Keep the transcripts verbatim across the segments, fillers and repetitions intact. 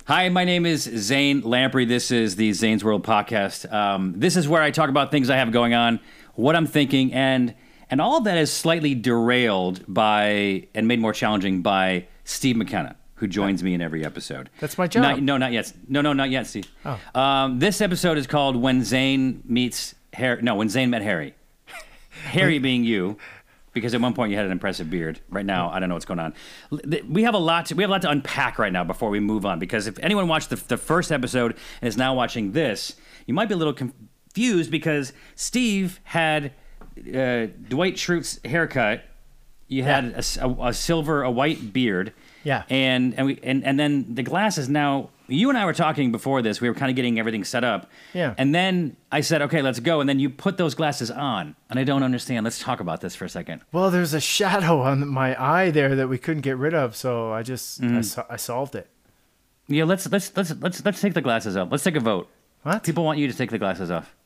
Hi, my name is Zane Lamprey. This is the Zane's World podcast. Um, this is where I talk about things I have going on, what I'm thinking, and and all of that is slightly derailed by and made more challenging by Steve McKenna, who joins me in every episode. That's my job. Not, no, not yet. No, no, not yet, Steve. Oh. Um, this episode is called When Zane Meets Harry. No, When Zane Met Harry. Harry being you. Because at one point you had an impressive beard. Right now, I don't know what's going on. We have a lot to, we have a lot to unpack right now before we move on. Because if anyone watched the, the first episode and is now watching this, you might be a little confused because Steve had uh, Dwight Schrute's haircut. You had Yeah. a, a, a silver, a white beard. Yeah. And and we and, and then the glasses. Now you and I were talking before this. We were kind of getting everything set up. Yeah. And then I said, okay, let's go. And then you put those glasses on, and I don't understand. Let's talk about this for a second. Well, there's a shadow on my eye there that we couldn't get rid of, so I just I, so- I solved it. Yeah, let's let's let's let's let's take the glasses off. Let's take a vote. What? People want you to take the glasses off.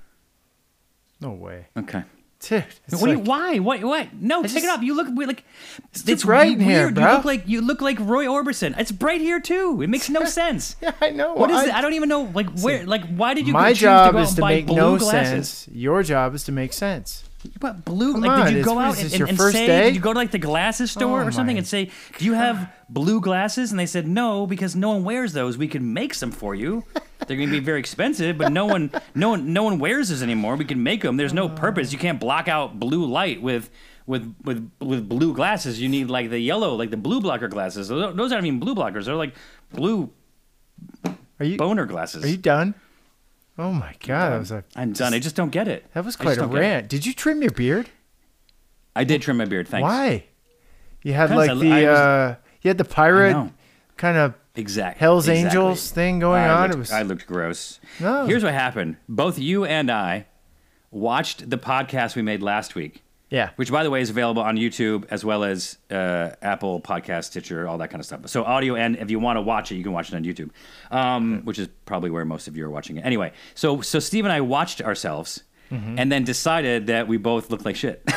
No way, Okay. dude. It's What do you, like- why? What? What? No, take just- it off. You look we- like It's bright in weird. here, You bro. look like you look like Roy Orbison. It's bright here too. It makes no sense. Yeah, I know. What is I, it? I don't even know. Like where? Like why did you My choose job to go out is and to buy make blue no glasses? sense. Your job is to make sense. But blue, Come like, on, did you it's- go what out is and, this, and, your and first say, day? did you go to like the glasses store Oh or something my and say, do you have blue glasses? And they said, no, because no one wears those. We can make some for you. They're going to be very expensive, but no one, no one, no one wears those anymore. We can make them. There's no purpose. You can't block out blue light with, with, with, with blue glasses. You need like the yellow, like the blue blocker glasses. Those those aren't even blue blockers. They're like blue Are you boner glasses. Are you done? Oh my god, that was a I'm done. I just don't get it. that was I quite just a don't get it. rant. Did you trim your beard? I did trim my beard. Thanks. Why? You had 'Cause like I- the I was- uh, you had the I pirate know. kind of Exactly. Hell's exactly. Angels thing going I on. Looked, It was I looked gross. No. Here's what happened. Both you and I watched the podcast we made last week, yeah. which, by the way, is available on YouTube as well as uh, Apple Podcast, Stitcher, all that kind of stuff. So audio, and if you want to watch it, you can watch it on YouTube, um, which is probably where most of you are watching it. Anyway, so so Steve and I watched ourselves. Mm-hmm. And then decided that we both looked like shit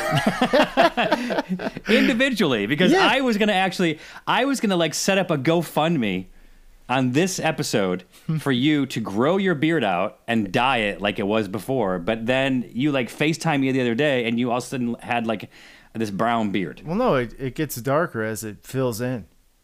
individually, because Yeah. I was gonna actually, I was gonna like set up a GoFundMe on this episode for you to grow your beard out and dye it like it was before. But then you like FaceTime me the other day, and you all of a sudden had like this brown beard. Well, no, it, it gets darker as it fills in.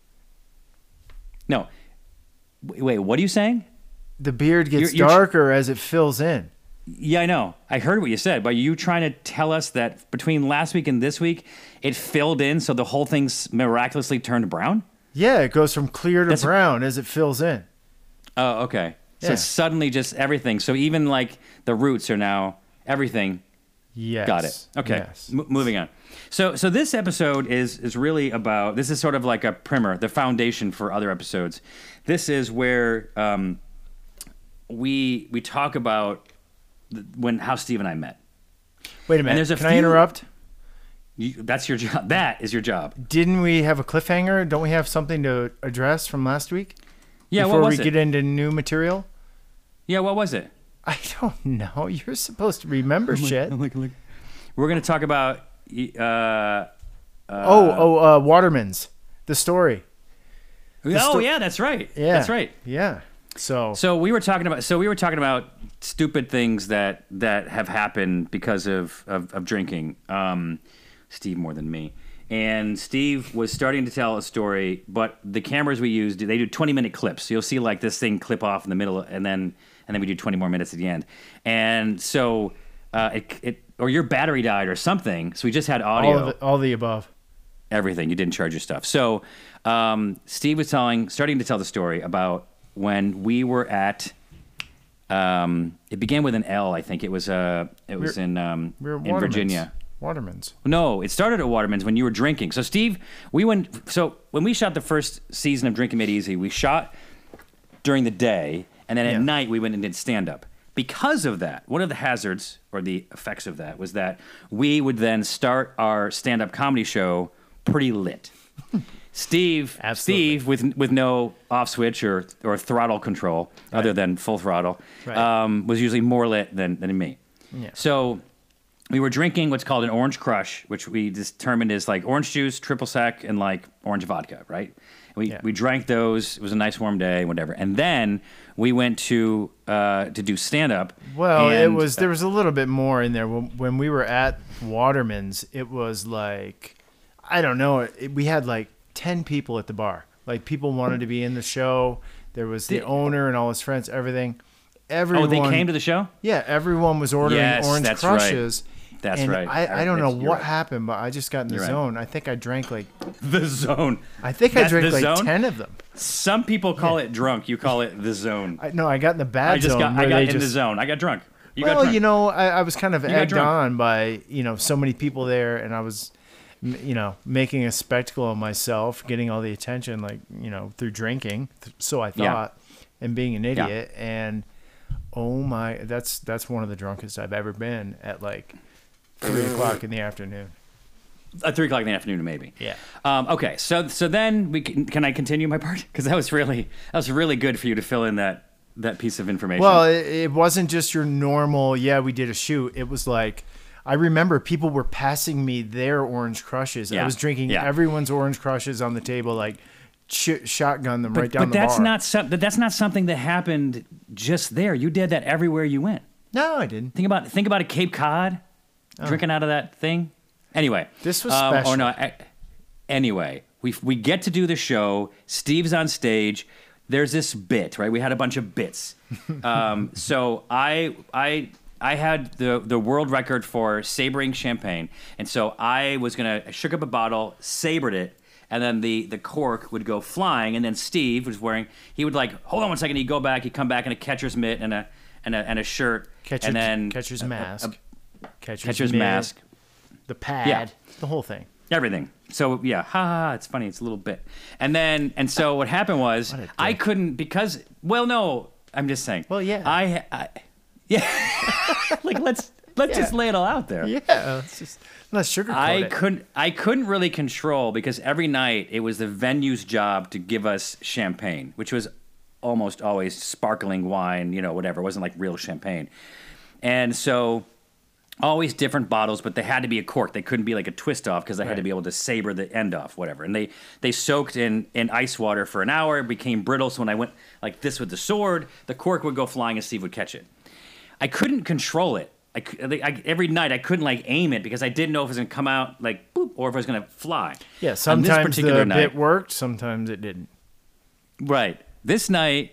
No, W- wait, what are you saying? The beard gets You're- you're tr- darker as it fills in. Yeah, I know. I heard what you said, but are you trying to tell us that between last week and this week, it filled in so the whole thing's miraculously turned brown? Yeah, it goes from clear to That's- brown as it fills in. Oh, okay. So Yeah. it's suddenly just everything. So even like the roots are now everything. Yes. Got it. Okay. Yes. M- moving on. So so this episode is is really about, this is sort of like a primer, the foundation for other episodes. This is where um, we we talk about th- when how Steve and I met. Wait a minute. there's a Can I few- interrupt? You, that's your job. That is your job. Didn't we have a cliffhanger? Don't we have something to address from last week? Yeah. Before what was we it? get into new material? Yeah. What was it? I don't know. You're supposed to remember shit. We're gonna talk about. Uh, uh, oh, oh, uh, Waterman's. The story. oh sto- yeah, that's right. Yeah. That's right. Yeah. So, So we were talking about. So we were talking about stupid things that that have happened because of of, of drinking. Um, Steve more than me, and Steve was starting to tell a story, but the cameras we used, they do twenty minute clips. So you'll see like this thing clip off in the middle, and then and then we do twenty more minutes at the end. And so uh, it it or your battery died or something. So we just had audio. all, of it, all the above. Everything. You didn't charge your stuff. So um, Steve was telling, starting to tell the story about when we were at. Um, it began with an L, I think. It was uh, it was We're- in um, We're in Virginia. Waterman's. No, it started at Waterman's when you were drinking. So Steve, we went. So when we shot the first season of Drinking Made Easy, we shot during the day, and then at Yeah. night we went and did stand up. Because of that, one of the hazards or the effects of that was that we would then start our stand up comedy show pretty lit. Steve, Absolutely. Steve, with with no off switch or or throttle control other than full throttle, Right. um, was usually more lit than than me. Yeah. So we were drinking what's called an orange crush, which we determined is like orange juice, triple sec, and like orange vodka, right? We Yeah. we drank those. It was a nice warm day, whatever. And then we went to uh, to do stand up. Well, it was there was a little bit more in there when, when we were at Waterman's. It was like I don't know. It, we had like ten people at the bar. Like people wanted to be in the show. There was the, The- owner and all his friends. Everything. Everyone. Oh, they came to the show? Yeah, everyone was ordering Yes, orange that's right. crushes. That's and right. I, I don't know It's- you're what right. happened, but I just got in the You're right. zone. I think I drank like The zone. I think I That's drank the like zone? ten of them. Some people call it drunk. You call it the zone. I, no, I got in the bad I just zone. got I where got they in the just- zone. I got drunk. You got well, drunk. you know, I, I was kind of got egged drunk. on by you know so many people there, and I was, m- you know, making a spectacle of myself, getting all the attention, like you know, through drinking. th- So I Yeah. thought, and being an Yeah. idiot, and oh my, that's that's one of the drunkest I've ever been at like three o'clock in the afternoon. At three o'clock in the afternoon, maybe. Yeah. Um, okay, so so then we can, can I continue my part because that was really that was really good for you to fill in that that piece of information. Well, it, it wasn't just your normal. Yeah, we did a shoot. It was like. I remember people were passing me their orange crushes. I Yeah. was drinking Yeah. everyone's orange crushes on the table, like sh- shotgun them but, right down but the that's bar. not some, but that's not something that happened just there. You did that everywhere you went. No, I didn't. Think about think about a Cape Cod, drinking out of that thing. Anyway, Oh. This was um, special. Or no, I, anyway, we we get to do the show. Steve's on stage. There's this bit, right? We had a bunch of bits. Um, so I I I had the the world record for sabering champagne, and so I was gonna I shook up a bottle, sabered it. And then the, the cork would go flying, and then Steve was wearing. He would like hold on one second. He'd go back. He'd come back in a catcher's mitt and a and a and a shirt. Catcher's, and then catcher's a- a- mask, catcher's, catcher's mitt, mask, the pad, Yeah. the whole thing. everything. So yeah, ha ha ha, it's funny, it's a little bit. And then and so what happened was What a I dick. couldn't because well no, I'm just saying. Well, yeah. I, I yeah. like let's let's Yeah. just lay it all out there. Yeah, it's just let's sugarcoat I it. couldn't I couldn't really control because every night it was the venue's job to give us champagne, which was almost always sparkling wine, you know, whatever. It wasn't like real champagne. And so always different bottles, but they had to be a cork. They couldn't be like a twist off because they had to Right. be able to saber the end off, whatever. And they they soaked in in ice water for an hour, it became brittle. So when I went like this with the sword, the cork would go flying and Steve would catch it. I couldn't control it. I, cou- I, every night I couldn't like aim it because I didn't know if it was gonna come out like boop or if it was gonna fly. Yeah, On this sometimes particular the night, bit worked, sometimes it didn't. right. This night,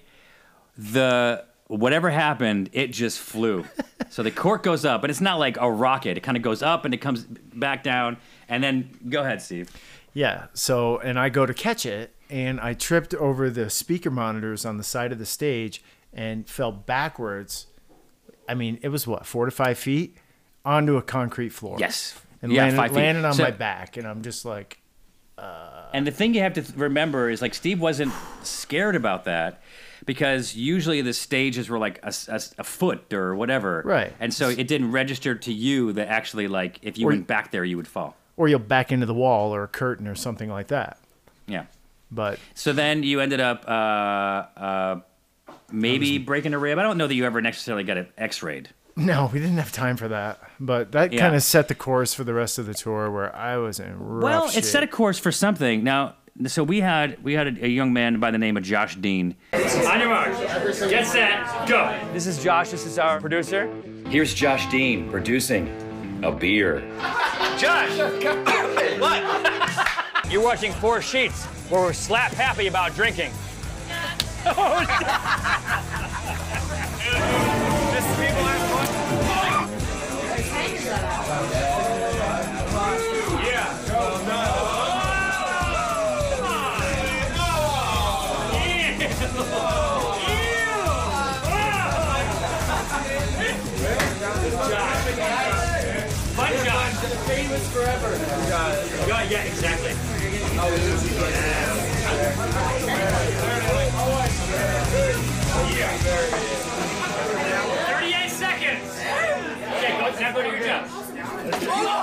the whatever happened, it just flew. So the cork goes up, but it's not like a rocket. It kind of goes up and it comes back down, and then go ahead, Steve. Yeah. So, and I go to catch it, and I tripped over the speaker monitors on the side of the stage and fell backwards. I mean, it was what, four to five feet onto a concrete floor. Yes. And yeah, landed, five feet. landed on So- my back, and I'm just like, And the thing you have to th- remember is like Steve wasn't scared about that because usually the stages were like a, s- a s- a foot or whatever. Right. And so it didn't register to you that actually like if you Or- went back there you would fall. or you'll back into the wall or a curtain or something like that. Yeah. But So then you ended up uh, uh, maybe breaking a rib. I don't know that you ever necessarily got it x-rayed. no, we didn't have time for that. But that Yeah. kind of set the course for the rest of the tour, where I was in rough Well, shape. it set a course for something. Now, so we had we had a, a young man by the name of Josh Dean. On your mark, get set, go. This is Josh. This is our producer. Here's Josh Dean producing a beer. Josh! What? You're watching Four Sheets, where we're slap happy about drinking. This people have fun. Fun Josh. Famous forever. Yeah, yeah, exactly. thirty-eight seconds. Okay, go, now go to your job.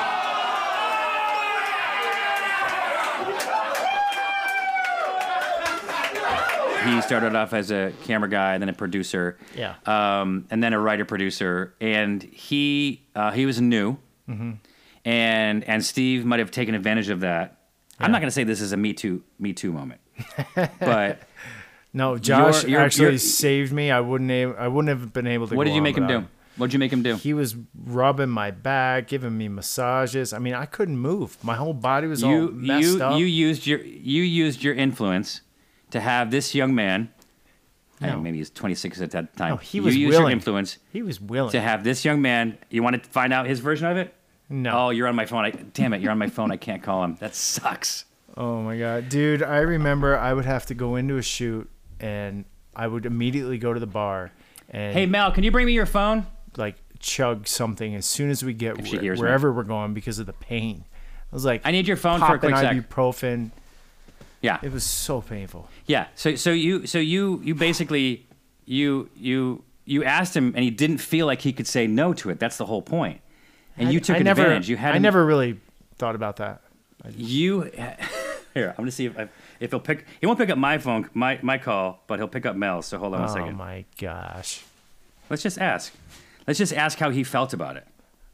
He started off as a camera guy, then a producer, Yeah. um, and then a writer producer. And he uh, he was new, Mm-hmm. and and Steve might have taken advantage of that. I'm not going to say this is a Me Too Me Too moment, but No, Josh You're- you're- actually you're- saved me. I wouldn't. Able, I wouldn't have been able to. what go did you on make him without do? What did you make him do? He was rubbing my back, giving me massages. I mean, I couldn't move. My whole body was all You messed you up. you used your you used your influence to have this young man. I don't know, No. maybe he's twenty-six at that time. No, he you was used your willing. influence he was willing. to have this young man. You want to find out his version of it? no. Oh, you're on my phone. I, damn it, you're on my phone. I can't call him. That sucks. Oh my god, dude! I remember I would have to go into a shoot, and I would immediately go to the bar, and Hey Mel, can you bring me your phone? like chug something as soon as we get If she wh- hears me. wherever we're going because of the pain. I was like, I need your phone for a popping quick sec. ibuprofen. Yeah, It was so painful. yeah. So so you so you you basically you you you asked him, and he didn't feel like he could say no to it. That's the whole point. And you I- took I never, advantage. You had I him- never really thought about that. You here. I'm gonna see if I, if he'll pick. He won't pick up my phone, my my call, but he'll pick up Mel's. So hold on one Oh second. my gosh. Let's just ask. Let's just ask how he felt about it.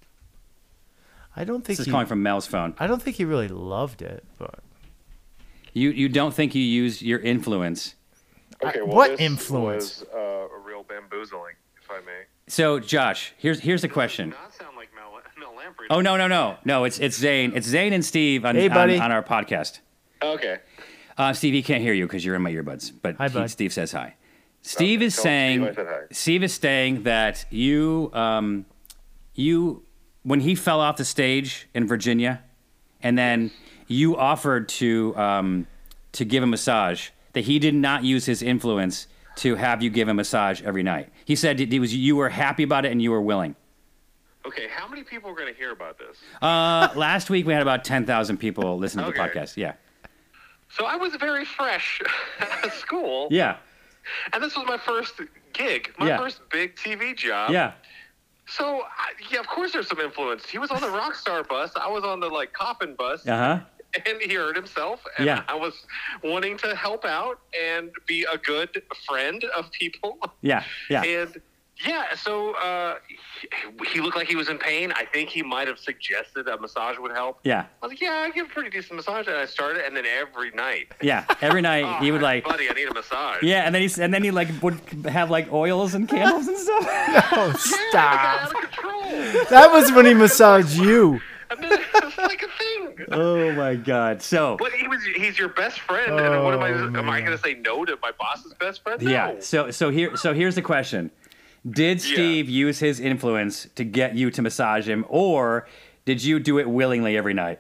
I don't think This is he, calling from Mel's phone. I don't think he really loved it, but You you don't think you used your influence. Okay, well, what this influence? was uh, a real bamboozling, if I may. So Josh, here's here's the question. Does not sound like Mel, Mel Lamprey. Oh no no no no! It's it's Zane. It's Zane and Steve on Hey, on, buddy. on our podcast. Okay. Uh, Steve, he can't hear you because you're in my earbuds. But Hi, he- bud. Steve says hi. Steve Okay, is tell saying. Steve I said hi. Steve is saying that you um, you when he fell off the stage in Virginia, and then you offered to um, to give a massage. That he did not use his influence to have you give a massage every night. He said it was you were happy about it and you were willing. Okay, how many people are going to hear about this? Uh, last week we had about ten thousand people listen to the Okay. podcast. Yeah, So I was very fresh out of school, yeah, and this was my first gig, my Yeah. first big T V job. yeah. So, I, yeah, of course there's some influence. He was on the Rockstar bus. I was on the, like, Coffin bus. Uh huh. And he hurt himself, and Yeah. I was wanting to help out and be a good friend of people. Yeah, yeah. And yeah, so uh, he, he looked like he was in pain. I think he might have suggested a massage would help. Yeah, I was like, yeah, I give a pretty decent massage, and I started, and then every night, yeah. Every night oh, he would like, buddy, I need a massage. yeah, and then he and then he like would have like oils and candles and stuff. oh, Yeah, I stop. got out of control. That was when he massaged you. And then it's like a thing. Oh my god! So But he was—he's your best friend, and what am I? Oh, Am I man. going to say no to my boss's best friend? No. yeah, so so here so here's the question: Did Yeah. Steve use his influence to get you to massage him, or did you do it willingly every night?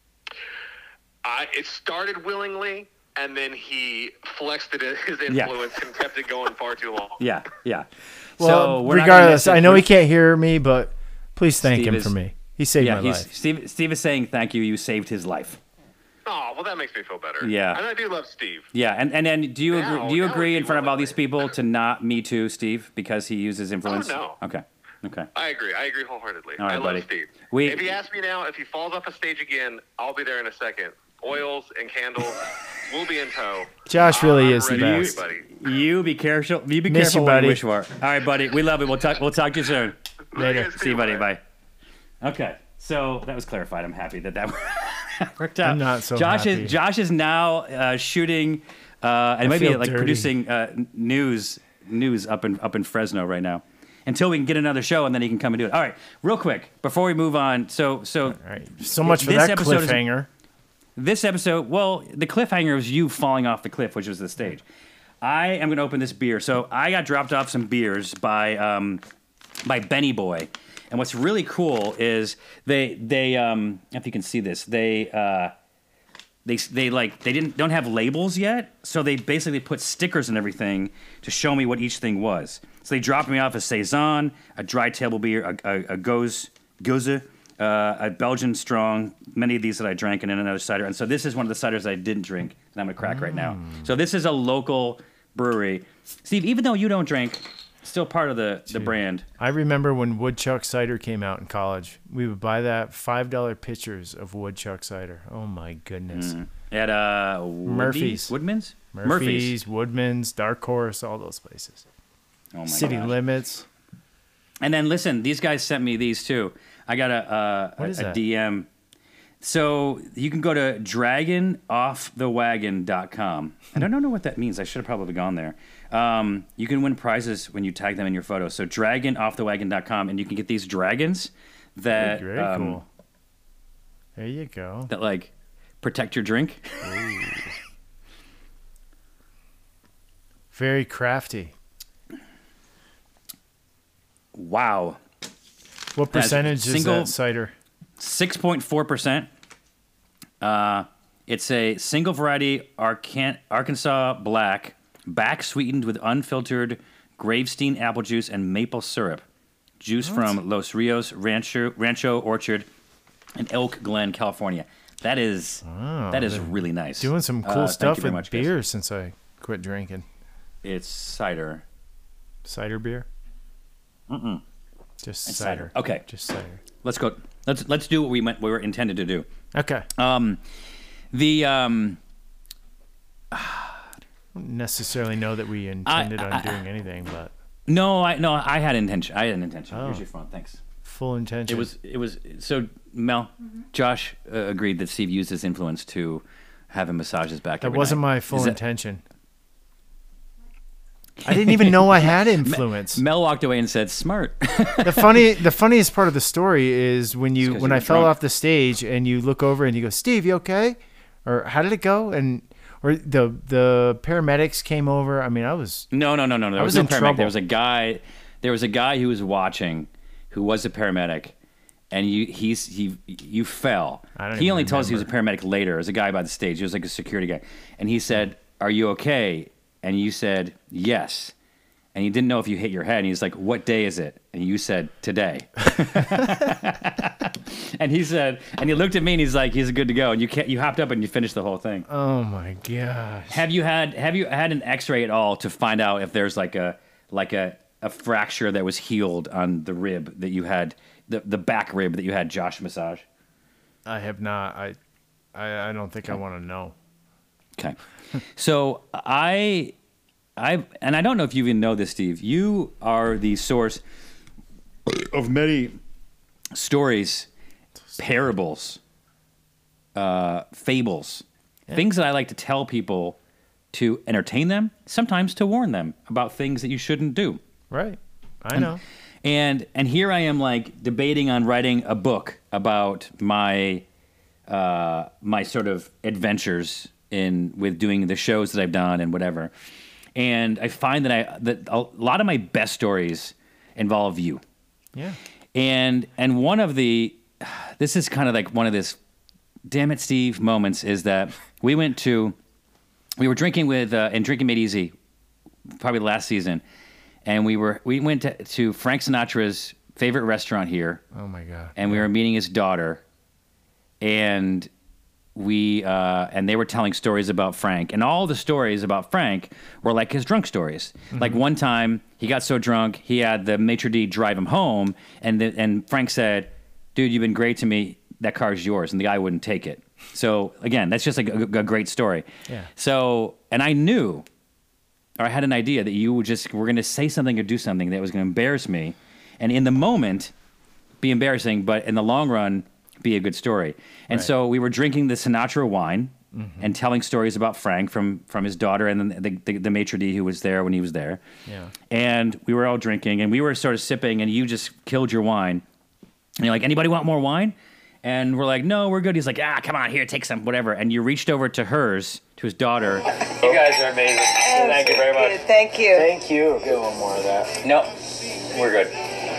I, it started willingly, and then he flexed it his influence and kept it going far too long. Yeah, yeah. Well, so we're not gonna regardless, miss it. I know We're- he can't hear me, but please thank Steve him is- for me. He saved Yeah, my he's, life. Steve. Steve is saying thank you. You saved his life. Oh, well, that makes me feel better. Yeah. And I do love Steve. Yeah, and, and then do you Now- agree, do you now agree it'd in be front of all willingly. these people to not me too, Steve, because he uses influence? no. Okay. Okay. I agree. I agree wholeheartedly. All right, I love buddy. Steve. We- if he asks me now, if he falls off a stage again, I'll be there in a second. Oils and candles, we'll be in tow. Josh really I'm is the ready, best. everybody. You be careful. You be Miss careful you, what buddy. you wish for. All right, buddy. We love it. We'll talk. We'll talk to you soon. Later. guys See you, buddy. Bye. Bye. Okay. So that was clarified. I'm happy that that worked out. I'm not so Josh happy. is Josh is now uh, shooting uh, and maybe feel like dirty. producing uh, n- news news up in up in Fresno right now. Until we can get another show, and then he can come and do it. All right, real quick before we move on. So so All right. So much for This that episode is- cliffhanger. this episode, well, the cliffhanger was you falling off the cliff, which was the stage. I am going to open this beer. So I got dropped off some beers by um, by Benny Boy, and what's really cool is they they um, if you can see this, they uh, they they like they didn't don't have labels yet, so they basically put stickers and everything to show me what each thing was. So they dropped me off a saison, a dry table beer, a, a, a goze goze. Uh, a Belgian strong, many of these that I drank, and then another cider. And so this is one of the ciders I didn't drink, and I'm going to crack right now. So this is a local brewery. Steve, even though you don't drink, still part of the, the brand. I remember when Woodchuck cider came out in college. We would buy that five dollar pitchers of Woodchuck cider. Oh my goodness. At uh, Woodies? Murphy's. Woodman's? Murphy's, Woodman's, Dark Horse, all those places. Oh my City gosh. Limits. And then listen, these guys sent me these too. I got a, uh, What a, is a that? D M. So you can go to dragon off the wagon dot com. And I don't know what that means. I should have probably gone there. Um, you can win prizes when you tag them in your photos. So dragon off the wagon dot com, and you can get these dragons that Very um, cool. There you go. that like protect your drink. Very crafty. Wow. What That's percentage single- is that cider? six point four percent. Uh, it's a single variety Arcan- Arkansas Black, back sweetened with unfiltered Gravestein apple juice and maple syrup. Juice from Los Rios Rancho, Rancho Orchard in Elk Glen, California. That is Oh, that is really nice. Doing some Uh, cool thank stuff you very with much, guys. beer since I quit drinking. It's cider. Cider beer? Mm-mm. Just It's cider. cider. Okay. Just cider. Let's go. Let's let's do what we meant. We were intended to do. Okay. Um, the um, Don't necessarily know that we intended on doing anything, but no, I no, I had intention. I had an intention. Oh. Here's your phone. Thanks. full intention. It was it was so Mel, Josh uh, agreed that Steve used his influence to have him massage his back. That every wasn't night. my full Is that- intention. I didn't even know I had influence. Mel walked away and said, "Smart." the funny, the funniest part of the story is when you 'cause when you I were fell drunk. off the stage and you look over and you go, "Steve, you okay?" Or how did it go? And or the the paramedics came over. I mean, I was No, no, no, no. There I was, was no in paramedic. trouble. There was a guy. There was a guy who was watching, who was a paramedic, and you he's he you fell. I don't He even only told us he was a remember. paramedic later. It was a guy by the stage. He was like a security guy, and he said, "Are you okay?" And you said, "Yes." And he didn't know if you hit your head. And he's like, "What day is it?" And you said, "Today." And he said, and he looked at me and he's like, "He's good to go." And you can't, you hopped up and you finished the whole thing. oh my gosh. Have you had Have you had an X-ray at all to find out if there's like a like a, a fracture that was healed on the rib that you had, the the back rib that you had Josh massage? I have not. I I, I don't think I want to know. Okay, so I I and I don't know if you even know this, Steve. You are the source of many stories, parables, uh, fables, things that I like to tell people to entertain them, sometimes to warn them about things that you shouldn't do. Right. I know. And and here I am like debating on writing a book about my uh, my sort of adventures in with doing the shows that I've done and whatever. And I find that I that a lot of my best stories involve you. Yeah. And and one of the this is kind of like one of this damn it Steve moments is that we went to we were drinking with uh, and Drinking Made Easy probably last season, and we were we went to, to Frank Sinatra's favorite restaurant here, Oh my god. and we were meeting his daughter, and we uh, and they were telling stories about Frank, and all the stories about Frank were like his drunk stories. Like one time he got so drunk he had the maitre d' drive him home, and the, and Frank said, "Dude, you've been great to me. That car's yours," and the guy wouldn't take it. So again, that's just like a, a great story. Yeah. So and I knew, or I had an idea that you would just were going to say something or do something that was going to embarrass me, and in the moment be embarrassing, but in the long run be a good story. And Right. so we were drinking the Sinatra wine and telling stories about Frank from from his daughter and then the, the, the maitre d' who was there when he was there. Yeah. And we were all drinking and we were sort of sipping and you just killed your wine. And you're like, "Anybody want more wine?" And we're like, "No, we're good." He's like, "Ah, come on, here, take some, whatever." And you reached over to hers, to his daughter. You guys are amazing. Thank you very much. Thank you. Thank you. Get a little more of that. No, we're good.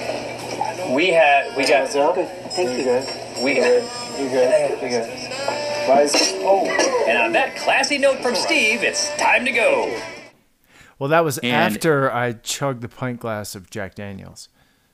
We had, we got, Thank you. we got, You good? You good? Guys, oh, and on that classy note from Steve, it's time to go. Well, that was And- after I chugged the pint glass of Jack Daniels,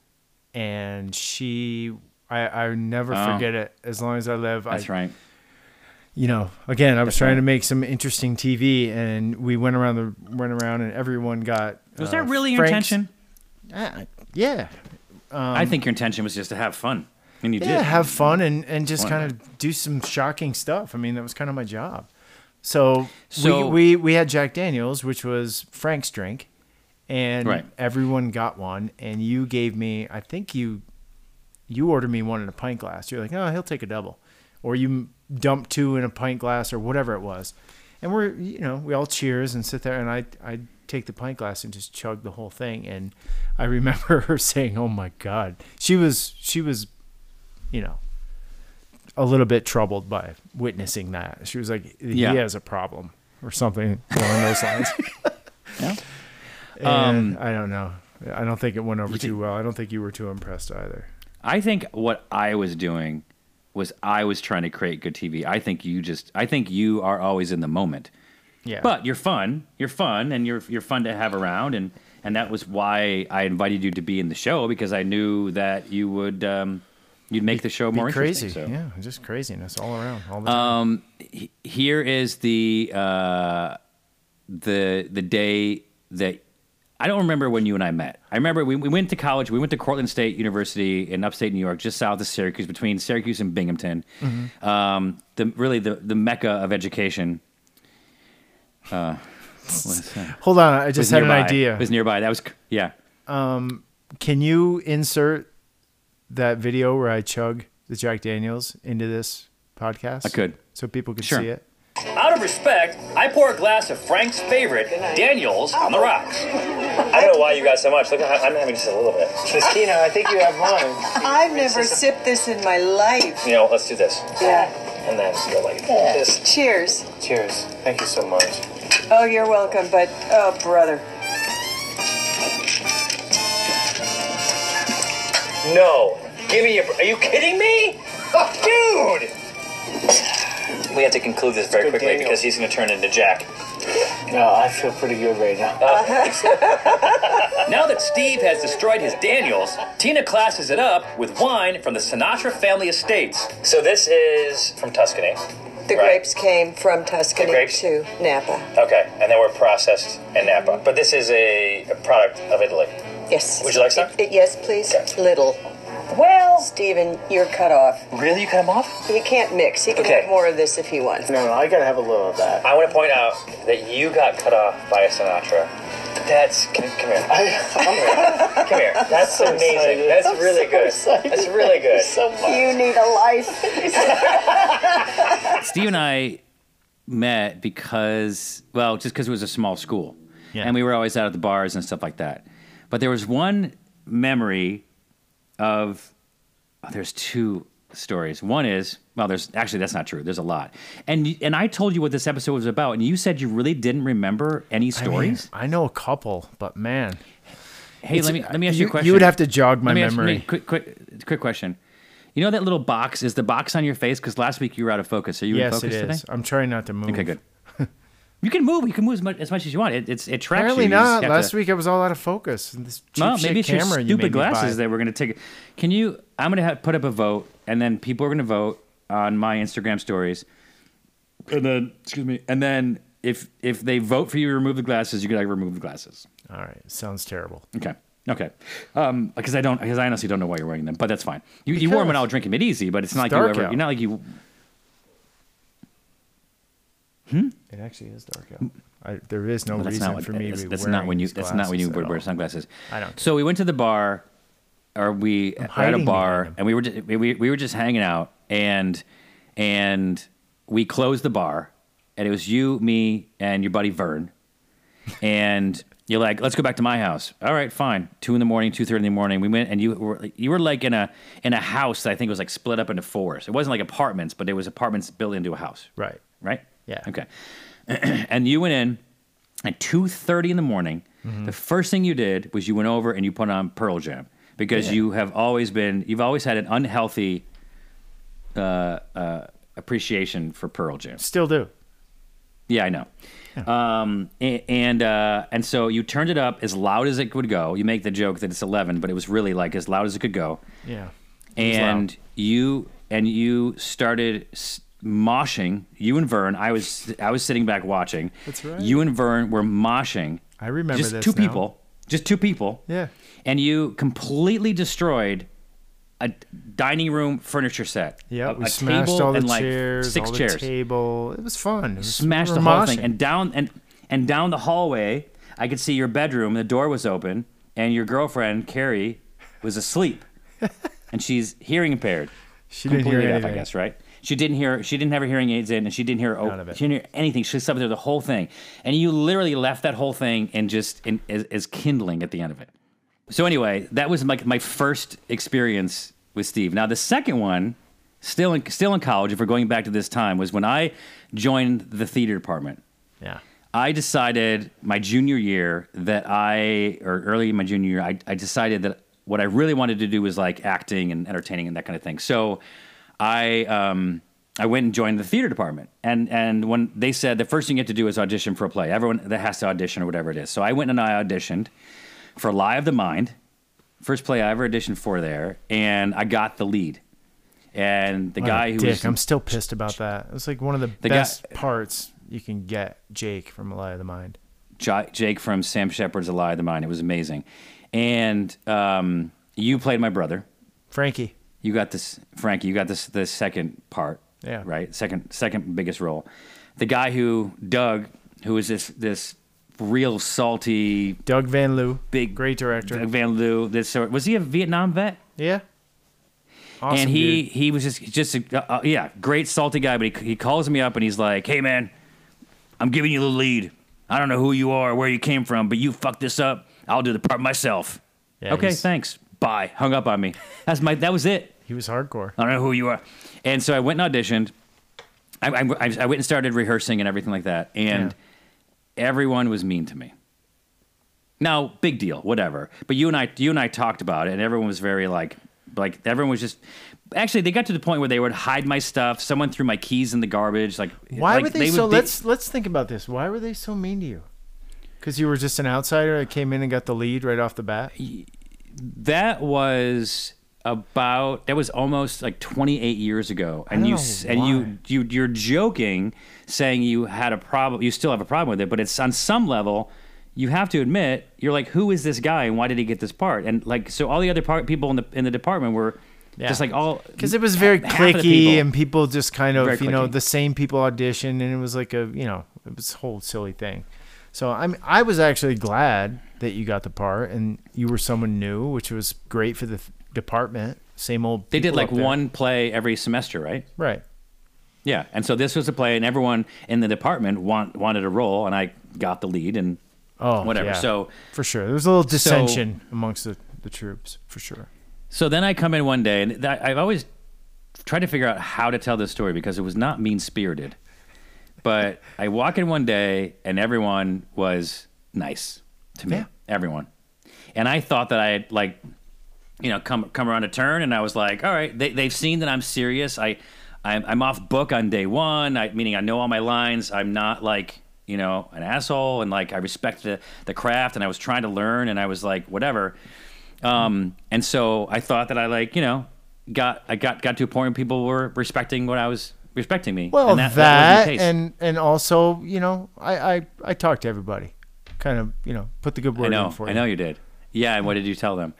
and she, I, I never Oh. forget it as long as I live. That's I, right. You know, again, I was That's trying right. to make some interesting T V, and we went around the went around, and everyone got. Was uh, that really your Frank's- intention? Uh, yeah, I think your intention was just to have fun. And you yeah, did. have fun and and just Why kind not? of do some shocking stuff. I mean, that was kind of my job. So, So- we, we we had Jack Daniels, which was Frank's drink, and Right. everyone got one. And you gave me, I think you you ordered me one in a pint glass. You're like, "Oh, he'll take a double," or you dump two in a pint glass or whatever it was. And we're, you know, we all cheers and sit there, and I I take the pint glass and just chug the whole thing. And I remember her saying, "Oh my God," she was she was, you know, a little bit troubled by witnessing that. She was like, "He Yeah. has a problem," or something along those lines. Yeah. And Um, I don't know. I don't think it went over too well. I don't think you were too impressed either. I think what I was doing was I was trying to create good T V. I think you just, I think you are always in the moment. Yeah. But you're fun. You're fun, and you're you're fun to have around, and and that was why I invited you to be in the show, because I knew that you would um, you'd make the show Be more crazy. interesting. So. Yeah, just craziness all around, all the time. Um, he- here is the uh, the the day that I don't remember when you and I met. I remember we, we went to college. We went to Cortland State University in upstate New York, just south of Syracuse, between Syracuse and Binghamton. Mm-hmm. Um, the really the the mecca of education. Uh, what is that? Hold on, I just Was had nearby. an idea. It was nearby. That was yeah. Can you insert that video where I chug the Jack Daniels into this podcast? I could. So people could Sure. see it. Out of respect, I pour a glass of Frank's favorite, Daniels, on the rocks. I don't know why you got so much. Look, I'm having just a little bit. Christina, I think you have mine. I've never sipped this in my life. You know, let's do this. Yeah. And then go like this. Cheers. Cheers. Thank you so much. Oh, you're welcome, but oh, brother. No. Give me a... Are you kidding me? Dude! We have to conclude this very Good quickly Daniel. because he's going to turn into Jack. No, I feel pretty good right now. Now that Steve has destroyed his Daniels, Tina classes it up with wine from the Sinatra family estates. So this is from Tuscany. The Right. grapes came from Tuscany The grapes? to Napa. Okay. And they were processed in Napa. But this is a, a product of Italy. Yes. Would you like some? It- it- yes, please. Okay. Little. Well... Stephen, you're cut off. Really? You cut him off? He can't mix. He can Okay. have more of this if he wants. No, no, I gotta have a little of that. I want to point out that you got cut off by a Sinatra. That's... Come, come here. I, Come here. That's so amazing. excited. That's I'm really so good. excited. That's really good. so much. You need a life. Steve and I met because, well, just because it was a small school. Yeah. And we were always out at the bars and stuff like that. But there was one memory of, oh, there's two stories. One is, well, there's, actually, that's not true. There's a lot. And y- and I told you what this episode was about, and you said you really didn't remember any I mean, stories. I know a couple, but man. Hey, let me let me ask you, a question. You would have to jog my Let me ask- memory. let me- quick, quick, quick question. You know that little box? Is the box on your face? Because last week you were out of focus. Are you in Yes, focus it today? is. I'm trying not to move. Okay, good. You can move. You can move as much as, much as you want. It, it's it tracks Apparently you. You just not. have Last to- week I was all out of focus. And this cheap Well, shit maybe it's your camera you stupid made me buy. glasses that we're going to take. Can you? I'm going to have, put up a vote, and then people are going to vote on my Instagram stories. And then, excuse me. And then if if they vote for you to remove the glasses, you got to remove the glasses. All right, sounds terrible. Okay. Okay. Um, because I don't, because I honestly don't know why you're wearing them, but that's fine. You, you wore them when I was drinking it easy, but it's not like you dark ever. out. You're not like you. It actually is dark out. I, there is no Well, that's reason not what, for me that's, to be that's wearing not when you. these That's not when you glasses would at wear all. sunglasses. I don't. So we went to the bar, or we were at a hiding bar, behind them. and we were just, we, we we were just hanging out, and and we closed the bar, and it was you, me, and your buddy Vern, and you're like, let's go back to my house. All right, fine. Two in the morning, two thirty in the morning. We went, and you were you were like in a in a house that I think was like split up into fours. It wasn't like apartments, but it was apartments built into a house. Right. Right? Yeah. Okay. And you went in at two thirty in the morning. Mm-hmm. The first thing you did was you went over and you put on Pearl Jam because you have always been, you've always had an unhealthy uh, uh, appreciation for Pearl Jam. Still do. Yeah, I know. Um, a- and uh, and so you turned it up as loud as it would go. You make the joke that it's eleven, but it was really like as loud as it could go. Yeah. And loud. you and you started s- moshing. You and Vern. I was I was sitting back watching. That's right. You and Vern were moshing. I remember just this two now. people. Just two people. Yeah. And you completely destroyed a dining room furniture set. Yeah, a, we a smashed table all the and like chairs, six all the chairs. table. It was fun. It was, Smashed we the were whole thing, moshing. and down and and down the hallway, I could see your bedroom. The door was open, and your girlfriend Carrie was asleep, and she's hearing impaired. She didn't hear Completely deaf, anything. I guess, right? She didn't hear. She didn't have her hearing aids in, and she didn't hear. None of it. She didn't hear anything. She slept through the whole thing, and you literally left that whole thing and just in, as, as kindling at the end of it. So anyway, that was like my first experience with Steve. Now the second one, still in still in college, if we're going back to this time, was when I joined the theater department. Yeah. I decided my junior year that I, or early in my junior year, I, I decided that what I really wanted to do was like acting and entertaining and that kind of thing. So I um, I went and joined the theater department. And and when they said the first thing you have to do is audition for a play. Everyone that has to audition or whatever it is. So I went and I auditioned for Lie of the Mind. First play I ever auditioned for there. And I got the lead. And the What guy a who dick. was... I'm still pissed about that. It was like one of the, The best guy- parts you can get. Jake from A Lie of the Mind. J- Jake from Sam Shepard's A Lie of the Mind. It was amazing. And um, you played my brother. Frankie. You got this, Frankie. You got this, the second part. Yeah. Right. Second, second biggest role. The guy who Doug, who is this this real salty Doug Van Loo. big Great director. Doug Van Loo. This sort- was he a Vietnam vet? Yeah. Awesome, and he dude. he was just just a, uh, yeah, great salty guy. But he he calls me up and he's like, "Hey man, I'm giving you the lead. I don't know who you are, or where you came from, but you fucked this up. I'll do the part myself." Yeah, okay, he's- thanks. Bye. Hung up on me. That's my. That was it. He was hardcore. I don't know who you are. And so I went and auditioned. I, I, I went and started rehearsing and everything like that. And everyone was mean to me. Now, big deal, whatever. But you and I, you and I talked about it, and everyone was very like, like everyone was just. Actually, they got to the point where they would hide my stuff. Someone threw my keys in the garbage. Like, Why like were they, would so? be- let's let's think about this. Why were they so mean to you? Because you were just an outsider that came in and got the lead right off the bat. That was about that was almost like twenty-eight years ago, and don't you know s- and why. you you you're joking, saying you had a problem. You still have a problem with it, but it's on some level. You have to admit, you're like, who is this guy, and why did he get this part? And like, so all the other part, people in the in the department were Yeah. just like all Because it was very half of the clicky, people- and people just kind of, Very you know, cliquey. the same people auditioned, and it was like a, you know, it was a whole silly thing. So I'm, I was actually glad that you got the part, and you were someone new, which was great for the th- department. Same old. They did people like up there. one play every semester, right? Right. Yeah, and so this was a play, and everyone in the department want, wanted a role, and I got the lead, and Oh, whatever. yeah. So for sure, there was a little dissension amongst the, the troops, for sure. So then I come in one day, and that, I've always tried to figure out how to tell this story because it was not mean-spirited. But I walk in one day, and everyone was nice to me. Yeah. Everyone. And I thought that I had, like, you know, come come around a turn, and I was like, all right, they, they've seen that I'm serious. I, I'm, I'm off book on day one, I, meaning I know all my lines. I'm not, like, you know, an asshole, and, like, I respect the, the craft, and I was trying to learn, and I was like, whatever. Um, and so I thought that I like, you know, got I got got to a point where people were respecting what I was respecting me. Well, and that, wasn't the case. and and also, you know, I, I I talked to everybody, kind of, you know, put the good word I know, in for I you. know you did. Yeah, and what did you tell them?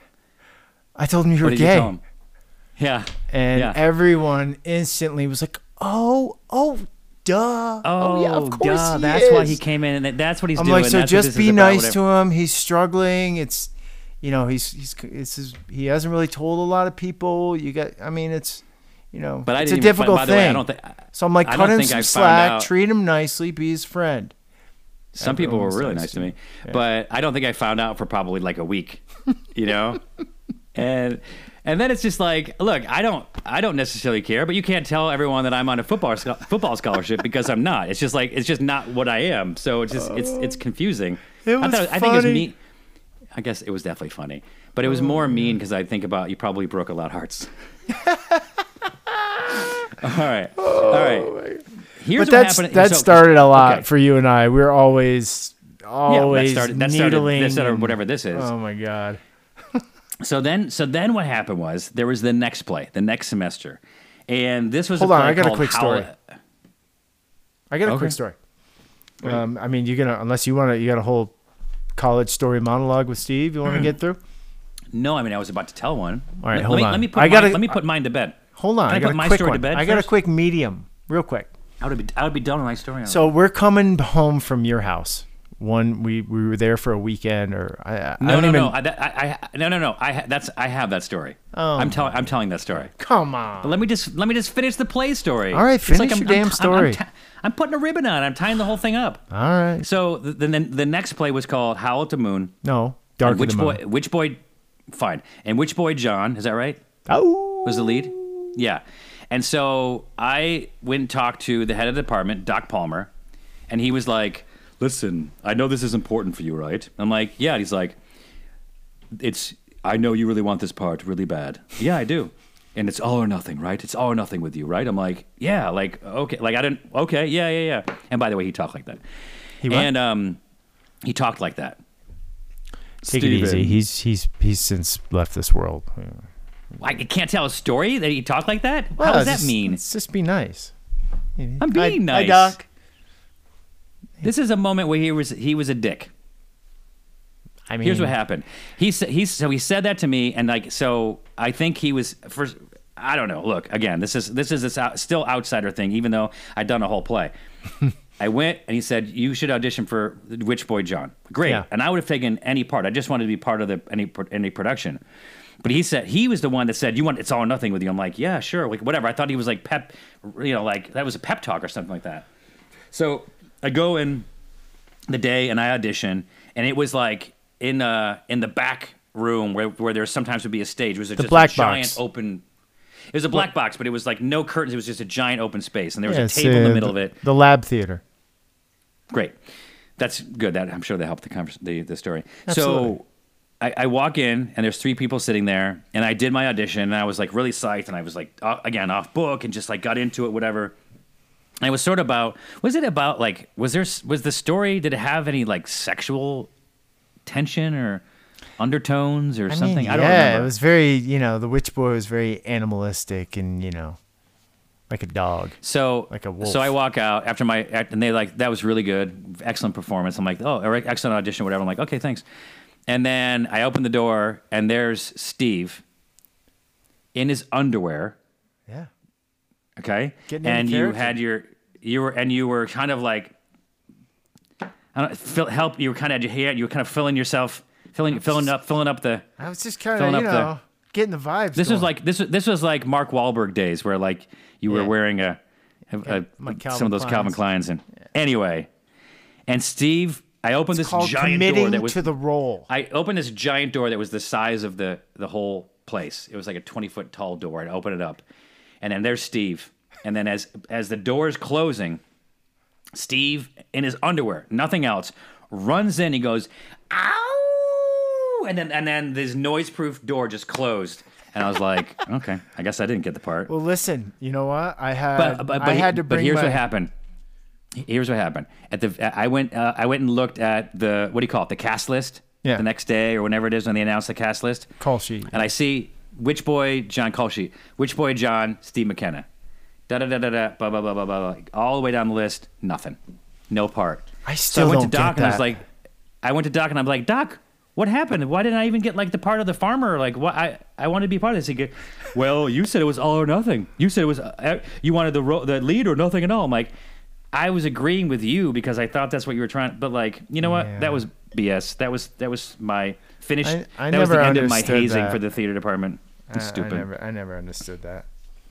I told them you were What did gay, you tell them? Yeah, and yeah. everyone instantly was like, "Oh, oh, duh, oh, yeah, of course duh, he that's why is." he came in, and that's what he's I'm doing. like, so that's what just this be is about, nice whatever. to him. He's struggling. It's, you know, he's he's it's his, he hasn't really told a lot of people. You got, I mean, it's, you know, But I it's a didn't even- difficult by the thing. way, I don't think- so I'm like, I cut don't him think some I found slack, out- treat him nicely, be his friend. Some people Everyone were was really nice nice to to me. me, Yeah. but I don't think I found out for probably like a week, you know. and and then it's just like, look, I don't I don't necessarily care, but you can't tell everyone that I'm on a football scho- football scholarship because I'm not. It's just like it's just not what I am. So it's just it's it's confusing. It I was thought I think it's funny. mean. I guess it was definitely funny, but it was more mean because I think about you probably broke a lot of hearts. all right, all right. Here's But what that's happened. that so- started a lot okay. for you and I. We were always always yeah, that started, that started, needling that started and- whatever this is. Oh my god. So then, so then, what happened was there was the next play, the next semester, and this was Hold a on, play I got a called quick Howl- story. I got a Okay. quick story. Um, I mean, you gonna unless you want to, you got a whole college story monologue with Steve you want to get through. No, I mean I was about to tell one. All right, let, hold let me, on. Let me put I gotta- mine, let me put mine to bed. Hold on, Can I I got put a my quick story one. to bed I got a first? quick medium, real quick. I would be I would be done with my story. So we're coming home from your house one we, we were there for a weekend, or I, I No, don't no, even. no. I, that- I, I, no, no, no. I ha- that's I have that story. Oh, I'm telling. I'm telling that story. Come on. But let me just let me just finish the play story. All right, It's finish I'm- your I'm- damn I'm- story. I'm, ta- I'm putting a ribbon on. it. I'm tying the whole thing up. All right. So the the, the next play was called Howl at the Moon. No, Dark And which of the boy? Moon. Which boy? Fine. And which boy? John. Is that right? Oh. Was the lead? Yeah. And so I went and talked to the head of the department, Doc Palmer, and he was like, "Listen, I know this is important for you, right?" I'm like, "Yeah." And he's like, "It's. I know you really want this part really bad." Yeah, I do. And it's all or nothing, right? It's all or nothing with you, right? I'm like, "Yeah." Like, okay. Like I didn't. Okay. Yeah. Yeah. Yeah. And by the way, he talked like that. He what? And um, he talked like that. Take it easy. Steven. He's he's he's since left this world. I can't tell a story that he talked like that. How Well, does that just- mean? Let's just be nice. I'm being Hi- nice. Hi, Doc. This is a moment where he was he was a dick. I mean, Here's what happened. He said he so he said that to me, and like so I think he was first. I don't know. Look again. This is this is this out, still outsider thing, even though I'd done a whole play. I went and he said you should audition for Witch Boy John. Great, Yeah. and I would have taken any part. I just wanted to be part of the any any production. But he said he was the one that said you want it's all or nothing with you. I'm like yeah sure like whatever. I thought he was like pep, you know like that was a pep talk or something like that. So I go in the day and I audition, and it was like in uh in the back room where where there sometimes would be a stage. It was just black a giant box. open. It was a black box, but it was like no curtains. It was just a giant open space, and there was yeah, a it's, table in the uh, middle of it. The lab theater. Great, that's good. That I'm sure that helped the convers- the, the story. Absolutely. So I, I walk in, and there's three people sitting there, and I did my audition, and I was like really psyched, and I was like uh, again off book, and just like got into it, whatever. And it was sort of about. Was it about like? Was there? Was the story? Did it have any like sexual tension or undertones or I something? mean, I don't yeah, remember. it was very, you know, the witch boy was very animalistic and, you know, like a dog. So, Like a wolf. so I walk out after my, and they like, that was really good. Excellent performance. I'm like, oh, or excellent audition, whatever. I'm like, okay, thanks. And then I open the door and there's Steve in his underwear. Yeah. Okay. Getting into and you character. had your, you were, and you were kind of like, I don't fill, help. You were kind of, you had, you were kind of filling yourself, filling, filling up, filling up the, I was just kind of, Filling you up the- know, getting the vibes. This going. was like this. was- This was like Mark Wahlberg days, where like you were Yeah. wearing a, a, a- my some Calvin of those Calvin Kleins. Kleins. And anyway, and Steve, I opened It's this called giant committing door that was. to the role. I opened this giant door that was the size of the the whole place. It was like a twenty foot tall door. I opened it up, and then there's Steve. And then as as the door is closing, Steve in his underwear, nothing else, runs in. He goes, "Ow!" And then and then this noise proof door just closed. And I was like, okay, I guess I didn't get the part. Well, listen, you know what? I had, But but, but, I he- had to but bring here's my, what happened. Here's what happened. At the I went uh, I went and looked at the what do you call it the cast list Yeah. the next day or whenever it is when they announce the cast list. call sheet. And I see Witch Boy John call sheet, Witch Boy John Steve McKenna, da da da da da blah blah blah blah blah all the way down the list. Nothing, no part. I So still I went don't to Doc get and I was that. like, I went to Doc and I'm like, Doc, what happened? Why didn't I even get like the part of the farmer? Like, what? I, I wanted to be part of this. He goes, well, you said it was all or nothing. You said it was uh, you wanted the ro- the lead or nothing at all. I'm like, I was agreeing with you because I thought that's what you were trying. But like, you know what? Yeah. That was B S. That was that was my finish. I- I that was the never end of my understood hazing that. for the theater department. I, Stupid. I never, I never understood that.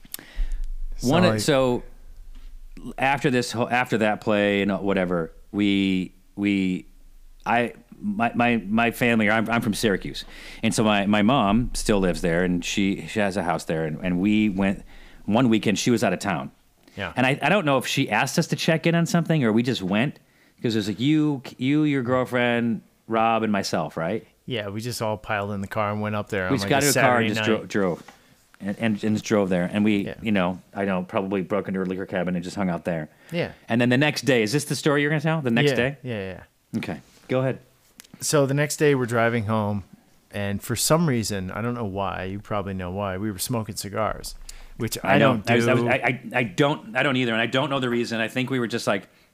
One Sorry. so after this whole- after that play and whatever we we I my my, my family I'm I'm from Syracuse, and so my, my mom still lives there and she she has a house there, and, and we went one weekend. She was out of town, Yeah. and I, I don't know if she asked us to check in on something or we just went because there's like you you your girlfriend Rob and myself, right? Yeah, we just all piled in the car and went up there. We on just like got a in a car and Saturday just night. dro- drove. And, and, and just drove there. And we, Yeah. you know, I know, probably broke into a liquor cabin and just hung out there. Yeah. And then the next day, is this the story you're going to tell? The next yeah, day? Yeah, yeah. Okay. Go ahead. So the next day we're driving home, and for some reason, I don't know why, you probably know why, we were smoking cigars, which I, know. don't do. I, was, I, was, I, I, I don't I don't either. And I don't know the reason. I think we were just like,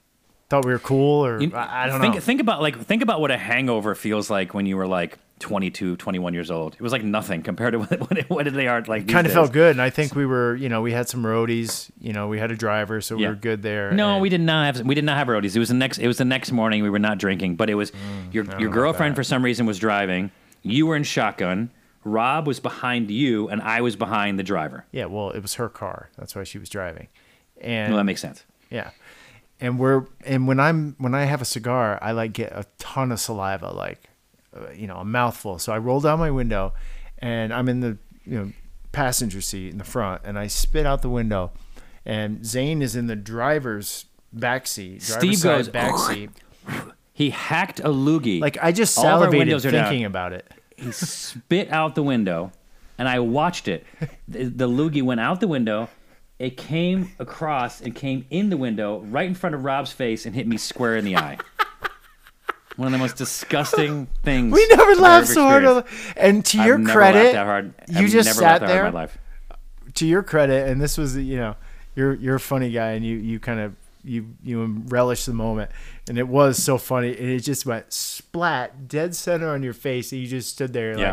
thought we were cool, or You- I, I don't think, know. Think about like think about what a hangover feels like when you were like twenty-two, twenty-one years old. It was like nothing compared to what what, what they are like. these Kind of days. felt good, and I think we were, you know, we had some roadies. You know, we had a driver, so we Yeah. were good there. No, and- we did not have we did not have roadies. It was the next it was the next morning. We were not drinking, but it was your Mm, don't your know girlfriend about for some reason was driving. You were in shotgun. Rob was behind you, and I was behind the driver. Yeah, well, it was her car. That's why she was driving. And Well, that makes sense. yeah. And we're and when I'm when I have a cigar, I like get a ton of saliva, like uh, you know, a mouthful. So I roll down my window, and I'm in the you know passenger seat in the front, and I spit out the window, and Zane is in the driver's back seat. Driver's Steve side goes, back seat. He hacked a loogie. Like I just All of our salivated windows are down. thinking about it. He spit out the window, and I watched it. The, the loogie went out the window. It came across and came in the window right in front of Rob's face and hit me square in the eye. One of the most disgusting things. We never I've laughed ever so hard. experienced. And to I've your never credit, laughed that hard. you I've just never sat laughed that hard there. in my life. To your credit, and this was, you know, you're you're a funny guy, and you you kind of you you relish the moment, and it was so funny, and it just went splat dead center on your face, and you just stood there, Yeah. like,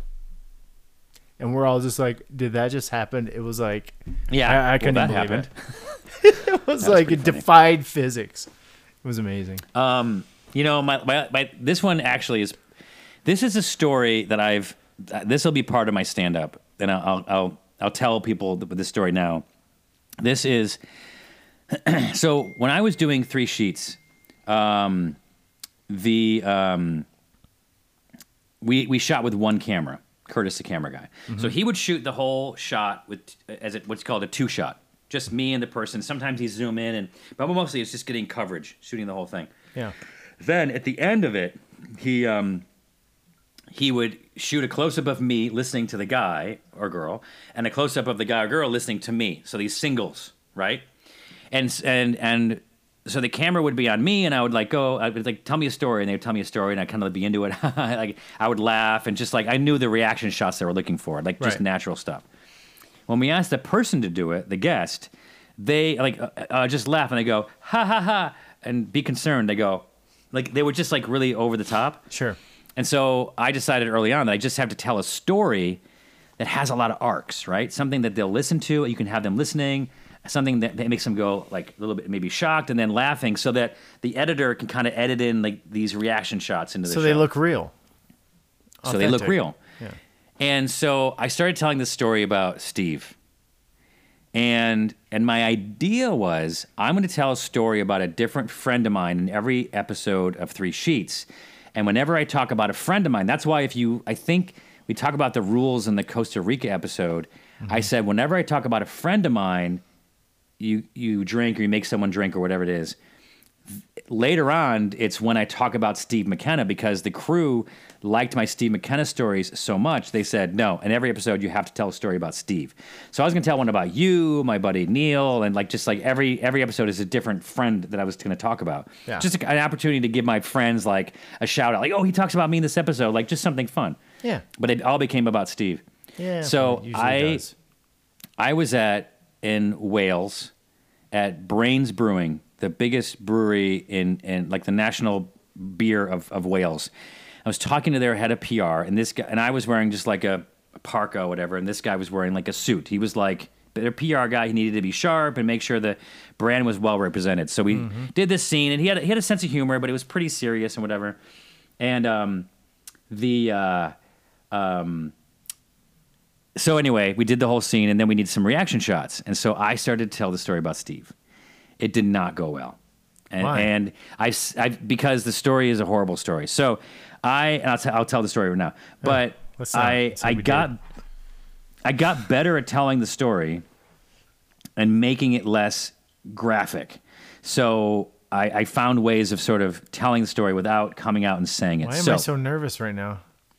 and we're all just like, did that just happen? It was like, Yeah, I, I well, couldn't that believe happened. it. It was That was like pretty it funny. defied physics. It was amazing. Um, you know, my, my, my this one actually is. This is a story that I've. This will be part of my stand-up, and I'll I'll I'll, I'll tell people this story now. This is. So when I was doing Three Sheets, um, the um, we we shot with one camera. Curtis, the camera guy. So he would shoot the whole shot with as it what's called a two shot. Just me and the person. Sometimes he zoom in, and but mostly it's just getting coverage, shooting the whole thing. Yeah. Then at the end of it, he um, he would shoot a close up of me listening to the guy or girl, and a close up of the guy or girl listening to me. So these singles, right? And and and so the camera would be on me, and I would like go, I would like tell me a story, and they would tell me a story, and I kind of be into it. Like I would laugh, and just like I knew the reaction shots they were looking for, like just Right. natural stuff. When we asked the person to do it, the guest, they like uh, uh, just laugh and they go ha ha ha and be concerned. They go like they were just like really over the top. Sure. And so I decided early on that I just have to tell a story that has a lot of arcs, right? Something that they'll listen to. You can have them listening. Something that, that makes them go like a little bit maybe shocked and then laughing, so that the editor can kind of edit in like these reaction shots into the So show. they look real. so they look authentic. real. Yeah. And so I started telling this story about Steve. And and my idea was I'm going to tell a story about a different friend of mine in every episode of Three Sheets. And whenever I talk about a friend of mine, that's why if you, I think we talk about the rules in the Costa Rica episode. I said whenever I talk about a friend of mine, you you drink or you make someone drink or whatever it is. Later on, it's when I talk about Steve McKenna, because the crew liked my Steve McKenna stories so much, they said, no, in every episode you have to tell a story about Steve. So I was going to tell one about you, my buddy Neil, and like just like every every episode is a different friend that I was going to talk about. Yeah. Just a, an opportunity to give my friends like a shout out, like, oh, he talks about me in this episode, like just something fun. Yeah. But it all became about Steve. Yeah. So it usually I does. I was at in Wales at Brains Brewing, the biggest brewery in, in like the national beer of, of Wales. I was talking to their head of P R, and this guy, and I was wearing just like a, a parka or whatever, and this guy was wearing like a suit. He was like their P R guy. He needed to be sharp and make sure the brand was well represented. So we Mm-hmm. did this scene, and he had he had a sense of humor, but it was pretty serious and whatever. And um, the uh, um. So anyway, we did the whole scene, and then we needed some reaction shots. And so I started to tell the story about Steve. It did not go well. And, Why? and I, I, because the story is a horrible story. So I, and I'll, t- I'll tell the story right now. But let's not. I, Let's see I what we got, did. I got better at telling the story and making it less graphic. So I, I found ways of sort of telling the story without coming out and saying it. Why am so I so nervous right now?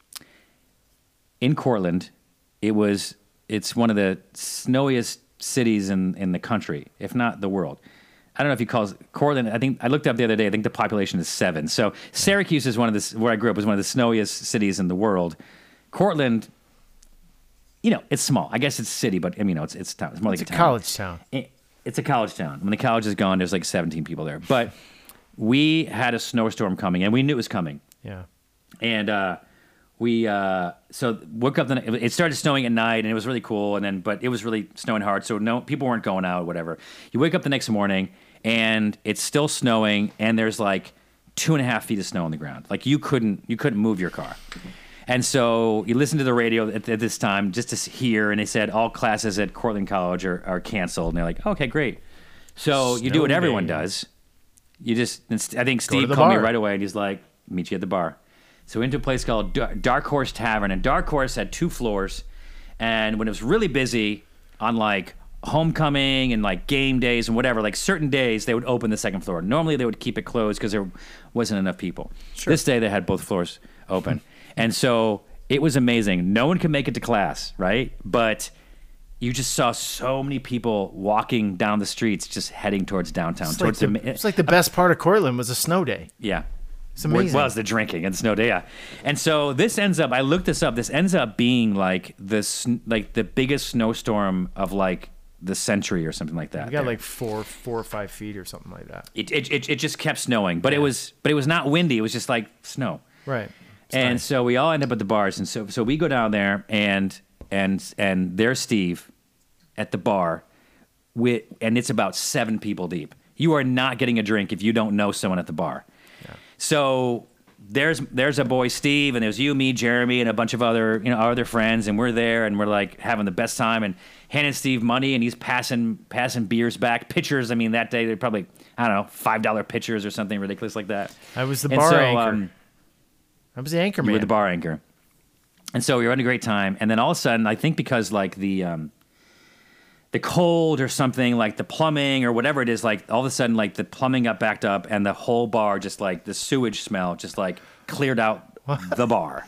in Cortland, it was it's one of the snowiest cities in, in the country, if not the world. I don't know if you call it Cortland. I think I looked up the other day. I think the population is seven. So Syracuse is one of the where I grew up was one of the snowiest cities in the world. Cortland, you know, it's small. I guess it's a city, but I mean, you know, it's it's town. It's more It's like a a town. college town. It- it's a college town. When the college is gone, there's like seventeen people there. But we had a snowstorm coming, and we knew it was coming. Yeah. And uh, we uh, so woke up. The, it started snowing at night, and it was really cool. And then, but it was really snowing hard, so no people weren't going out. Whatever. You wake up the next morning, and it's still snowing, and there's like two and a half feet of snow on the ground. Like you couldn't you couldn't move your car. And so you listen to the radio at, at this time just to hear, and they said all classes at Cortland College are, are canceled. And they're like, okay, great. So you do what Snow everyone day. does. You just, I think to Steve the called me bar. right away, and he's like, meet you at the bar. So we went to a place called Dar- Dark Horse Tavern, and Dark Horse had two floors. And when it was really busy on like homecoming and like game days and whatever, like certain days they would open the second floor. Normally they would keep it closed because there wasn't enough people. This day they had both floors open. And so it was amazing. No one could make it to class, right? But you just saw so many people walking down the streets, just heading towards downtown. It's, towards like the, the, it's like the best part of Cortland was a snow day. yeah. It's amazing. Well, it's the drinking and the snow day, yeah. And so this ends up, I looked this up, this ends up being like this, like the biggest snowstorm of like the century or something like that. We got there. like four, four or five feet or something like that. It, it, it, it just kept snowing, but it was, but it was not windy. It was just like snow. Right. It's And nice. so we all end up at the bars, and so so we go down there, and and and there's Steve at the bar, with and it's about seven people deep. You are not getting a drink if you don't know someone at the bar. So there's there's a boy Steve, and there's you, me, Jeremy, and a bunch of other you know our other friends, and we're there, and we're like having the best time, and handing Steve money, and he's passing passing beers back, pitchers. I mean, that day they probably I don't know five dollar pitchers or something ridiculous like that. I was the And bar so, anchor. um, I was the anchor you man. were the bar anchor. And so we were having a great time. And then all of a sudden, I think because like the um, the cold or something, like the plumbing or whatever it is, like all of a sudden, like the plumbing got backed up and the whole bar just like the sewage smell just like cleared out the bar.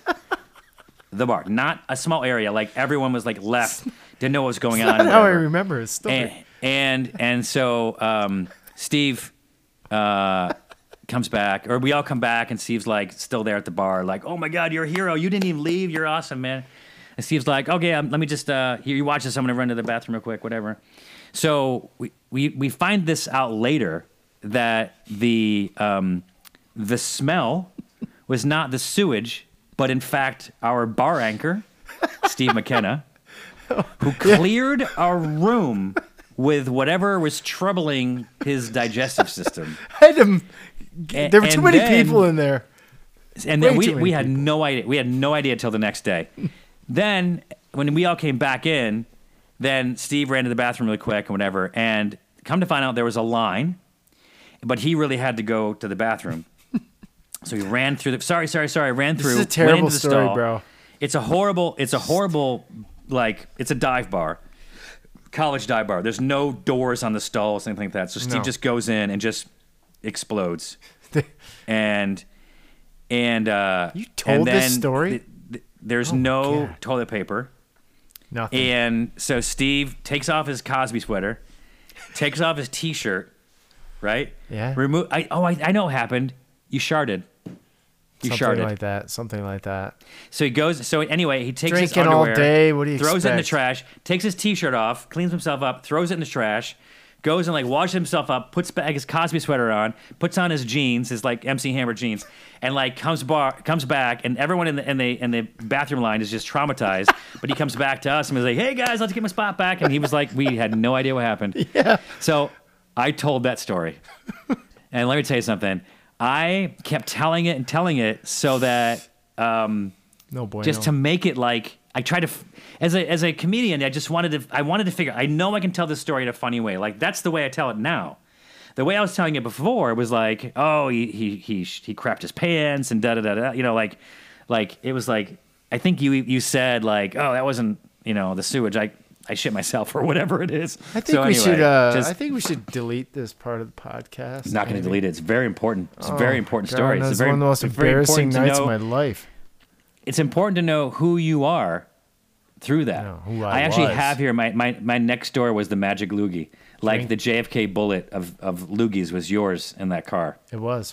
The bar. Not a small area. Like everyone was like left, didn't know what was going on. That's how I whatever. remember his story. And and, and so um, Steve uh, comes back, or we all come back, and Steve's like still there at the bar, like, "Oh my God, you're a hero! You didn't even leave. You're awesome, man." And Steve's like, "Okay, um, let me just uh, here you watch this. I'm gonna run to the bathroom real quick, whatever." So we we we find this out later that the um, the smell was not the sewage, but in fact our bar anchor, Steve McKenna, who cleared our room with whatever was troubling his digestive system. I had him. And- There were too and many then- people in there. And Way then we, too many we had people. no idea. We had no idea until the next day. Then when we all came back in, then Steve ran to the bathroom really quick and whatever. And come to find out, there was a line, but he really had to go to the bathroom. So he ran through the. Sorry, sorry, sorry. Ran This through. is a went terrible into the story, stall. bro. It's a horrible. It's a horrible. Like it's a dive bar, college dive bar. There's no doors on the stalls, anything like that. So Steve No. just goes in and just explodes. and and uh, You told and this then story? th- th- there's Oh my no God. toilet paper, Nothing. and so Steve takes off his Cosby sweater, takes off his T-shirt, right? Yeah. Remove. I, oh, I, I know what happened. You sharded. You Something sharded. like that. Something like that. So he goes. So anyway, he takes his Drinking all underwear, day, what do you throws it in the expect? trash, takes his T-shirt off, cleans himself up, throws it in the trash, goes and like washes himself up, puts back his Cosby sweater on, puts on his jeans, his like M C Hammer jeans, and like comes bar comes back, and everyone in the in the in the bathroom line is just traumatized. But he comes back to us and was like, "Hey guys, let's get my spot back," and he was like, "We had no idea what happened." Yeah. So I told that story, and let me tell you something. I kept telling it and telling it so that. Um, No boy. just to make it like I tried to, f- as a as a comedian, I just wanted to. I wanted to figure. I know I can tell this story in a funny way. Like that's the way I tell it now. The way I was telling it before was like, oh, he he he he crapped his pants and da da da da. You know, like like it was like I think you you said like, oh, that wasn't you know the sewage. I I shit myself or whatever it is. I think so we anyway, should. Uh, just, I think we should delete this part of the podcast. I'm not going to maybe. delete it. It's very important. It's a Oh, very important God, story. It's That's a very, one of the most it's very embarrassing important to nights know- of my life. It's important to know who you are through that. know who I actually was. have here my, my, my next door was the Magic Loogie. Like Drink. the J F K bullet of, of loogies was yours in that car. It was.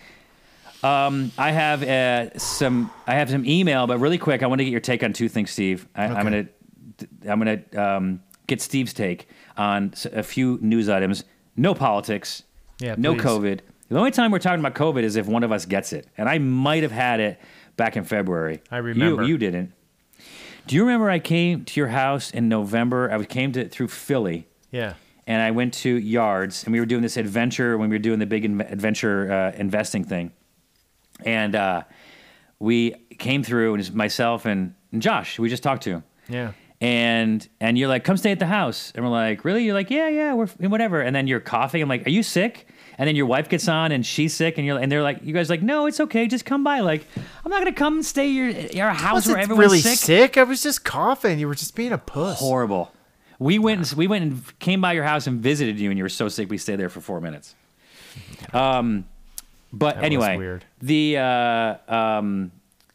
Um, I have uh, some I have some email, but really quick, I want to get your take on two things, Steve. I, I'm gonna I'm gonna um, get Steve's take on s- a few news items. No politics. Yeah, No please. COVID. The only time we're talking about COVID is if one of us gets it. And I might have had it back in February. I remember. You, you didn't. Do you remember I came to your house in November? I came to through Philly. Yeah. And I went to Yards, and we were doing this adventure when we were doing the big in- adventure uh, investing thing. And uh, we came through, and it was myself and, and Josh, we just talked to. Yeah. And and you're like, come stay at the house. And we're like, really? You're like, yeah, yeah, we're whatever. And then you're coughing. I'm like, are you sick? And then your wife gets on, and she's sick, and you're and they're like, you guys are like, no, it's okay, just come by. Like, I'm not gonna come and stay at your your house where I wasn't everyone's really sick. sick. I was just coughing. You were just being a puss. Horrible. We went and we went and came by your house and visited you, and you were so sick we stayed there for four minutes. Um, but That was anyway, weird. the uh, um,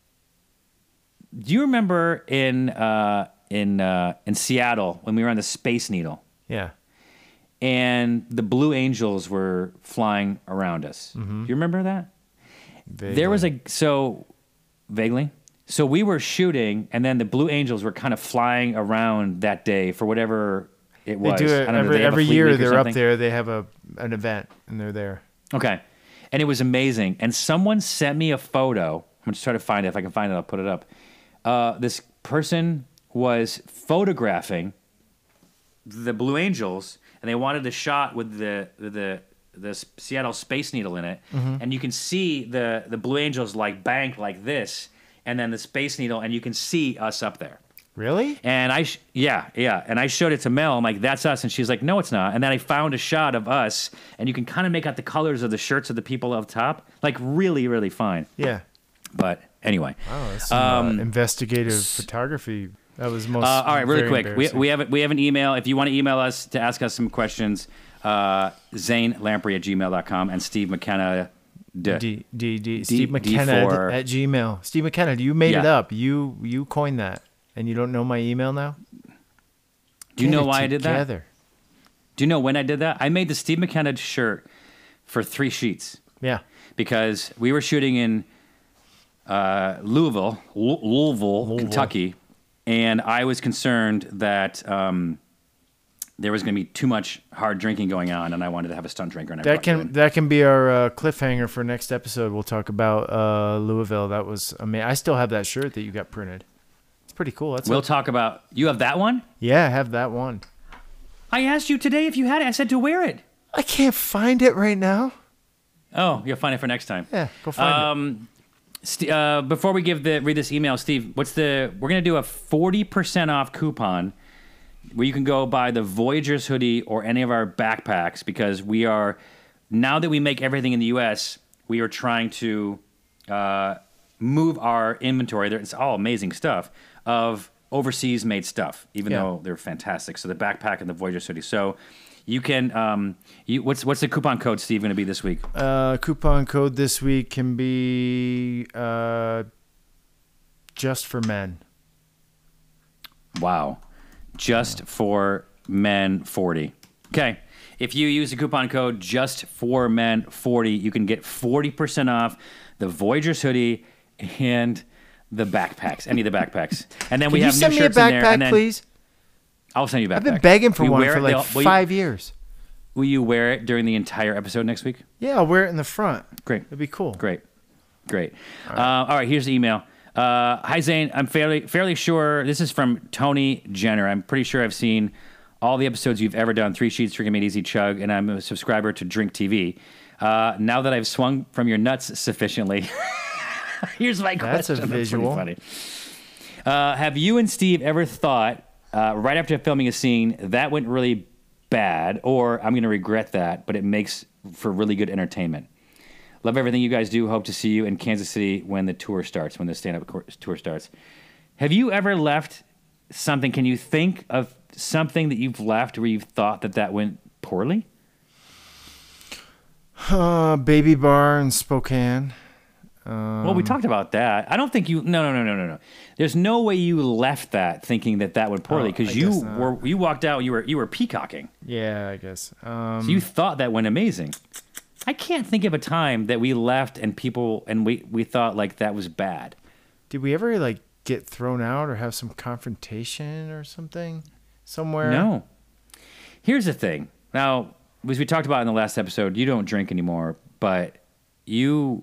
do you remember in uh, in uh, in Seattle when we were on the Space Needle Yeah. and the Blue Angels were flying around us? Mm-hmm. Do you remember that? There was a so vaguely. So we were shooting, and then the Blue Angels were kind of flying around that day for whatever it They was. do I it don't know, every they have a every fleet year. week or They're up something? there. They have a an event, and they're there. Okay. And it was amazing. And someone sent me a photo. I'm going to try to find it. If I can find it, I'll put it up. Uh, this person was photographing the Blue Angels, and they wanted a shot with the the the Seattle Space Needle in it. Mm-hmm. And you can see the, the Blue Angels like banked like this, and then the Space Needle, and you can see us up there. Really? And I, sh- yeah, yeah. And I showed it to Mel. I'm like, that's us. And she's like, no, it's not. And then I found a shot of us, and you can kind of make out the colors of the shirts of the people up top. Like, really, really fine. Yeah. But anyway. Oh, that's some, uh, investigative photography. That was most. Uh, all right, really very quick. We, embarrassing. we, have, a- we have an email. If you want to email us to ask us some questions, uh, Zane Lamprey at gmail dot com and Steve McKenna. D- D, D, D, D- Steve McKenna D4. at Gmail. Steve McKenna, you made it Yeah. up. You you coined that, and you don't know my email now. Do you Get know it why I did that? together. Do you know when I did that? I made the Steve McKenna shirt for three sheets. Yeah. Because we were shooting in uh, Louisville, Lou- Louisville, Louisville. Kentucky, and I was concerned that um, there was going to be too much hard drinking going on, and I wanted to have a stunt drinker. And I That brought you can in. that can be our uh, cliffhanger for next episode. We'll talk about uh, Louisville. That was amazing. I still have that shirt that you got printed. It's pretty cool. That's We'll a- talk about. You have that one? yeah, I have that one. I asked you today if you had it. I said to wear it. I can't find it right now. Oh, you'll find it for next time. Yeah, go find it. Um, St- uh, before we give the read this email, Steve, what's the? We're gonna do a forty percent off coupon where you can go buy the Voyagers hoodie or any of our backpacks, because we are now that we make everything in the U S, we are trying to uh, move our inventory. There- It's all amazing stuff of overseas made stuff, even Yeah. though they're fantastic. So the backpack and the Voyagers hoodie. So you can. Um, you, what's what's the coupon code, Steve, going to be this week? Uh, coupon code this week can be uh, just for men. Wow. Just for men forty. Okay. If you use the coupon code just for men forty, you can get forty percent off the Voyagers hoodie and the backpacks, any of the backpacks. And then Can we you have send new me a shirts in there. backpack, And then please? I'll send you a backpack. I've been begging for Will you one wear for it? like They'll- will you- five years. Will you wear it during the entire episode next week? Yeah, I'll wear it in the front. Great. It'd be cool. Great. Great. All right, uh, all right here's the email. Uh, hi, Zane. I'm fairly fairly sure this is from Tony Jenner. I'm pretty sure I've seen all the episodes you've ever done, Three Sheets, Drink Made Easy, Chug, and I'm a subscriber to Drink T V. Uh, now that I've swung from your nuts sufficiently, here's my That's a question. visual. Pretty funny. Uh, have you and Steve ever thought, uh, right after filming a scene, that went really bad, or I'm going to regret that, but it makes for really good entertainment? Love everything you guys do. Hope to see you in Kansas City when the tour starts, when the stand-up cor- tour starts. Have you ever left something? Can you think of something that you've left where you've thought that that went poorly? Uh, Baby Bar in Spokane. Um, Well, we talked about that. I don't think you. No, no, no, no, no, no. There's no way you left that thinking that that went poorly, Oh, because I you guess not. were you walked out. You were you were peacocking. Yeah, I guess. Um, So you thought that went amazing. I can't think of a time that we left and people and we we thought like that was bad. Did we ever like get thrown out or have some confrontation or something somewhere? No. Here's the thing. Now, as we talked about in the last episode, you don't drink anymore, but you.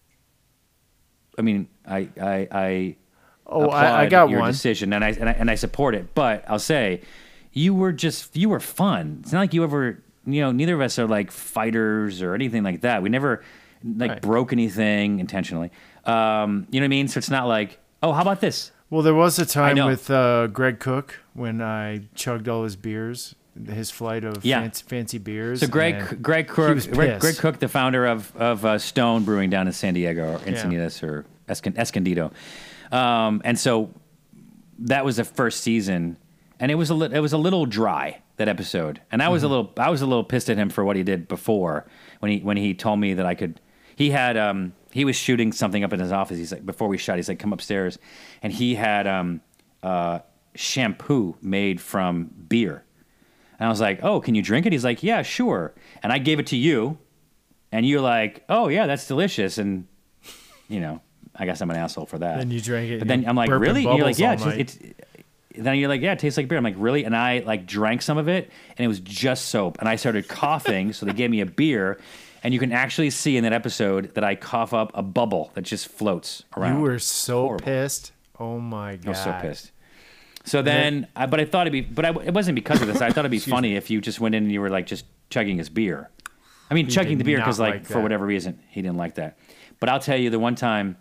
I mean, I I I. Oh, I, I got your one decision, and I, and I and I support it. But I'll say, you were just you were fun. It's not like you ever, you know, neither of us are like fighters or anything like that. We never like Right. broke anything intentionally. Um, you know what I mean? So it's not like, oh, how about this? Well, there was a time know. with uh, Greg Cook when I chugged all his beers, his flight of Yeah. fancy, fancy beers. So Greg and Greg he Cook was Greg, pissed. Greg Cook, the founder of of uh, Stone Brewing down in San Diego or Encinitas or Escon- Escondido, um, and so that was the first season, and it was a li- it was a little dry, that episode, and I was Mm-hmm. a little I was a little pissed at him for what he did before when he when he told me that I could. He had um he was shooting something up in his office. He's like, before we shot, he's like, come upstairs, and he had um uh shampoo made from beer. And I was like, oh, can you drink it? He's like, yeah, sure. And I gave it to you, and you're like, oh yeah, that's delicious. And you know, I guess I'm an asshole for that. Then you drank it. But and then I'm like, burping really? And you're like, bubbles yeah, all it's, just, night. it's. Then you're like, yeah, it tastes like beer. I'm like, really? And I like drank some of it, and it was just soap. And I started coughing, so they gave me a beer, and you can actually see in that episode that I cough up a bubble that just floats around. You were so Horrible. pissed. Oh my god! I was so pissed. So then, I, but I thought it'd be, but I, it wasn't because of this. I thought it'd be funny if you just went in and you were like just chugging his beer. I mean, chugging did the beer not because like, like for that. whatever reason he didn't like that. But I'll tell you the one time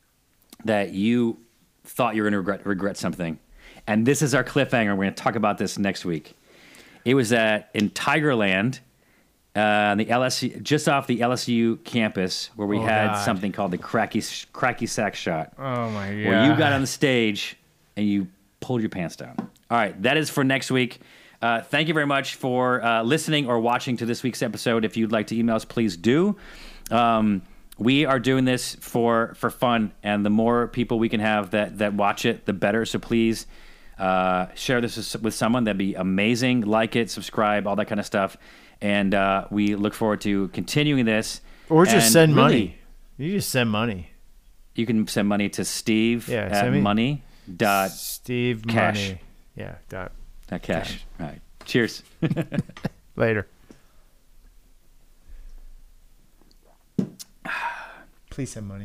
that you thought you were going to regret, regret something, and this is our cliffhanger. We're going to talk about this next week. It was at in Tigerland, uh, the L S U, just off the L S U campus, where we Oh, had God. something called the cracky cracky sack shot Oh my god! where you got on the stage and you pulled your pants down. All right, that is for next week. Uh, thank you very much for uh, listening or watching to this week's episode. If you'd like to email us, please do. Um, we are doing this for for fun, and the more people we can have that that watch it, the better. So please uh, share this with- with someone. That'd be amazing. Like it, subscribe, all that kind of stuff. And uh, we look forward to continuing this. or just And send really, money. You just send money. You can send money to Steve Yeah, at send me- money dot Steve cash. Money. Yeah. Dot. Not cash. All right. Cheers. Later. Please send money.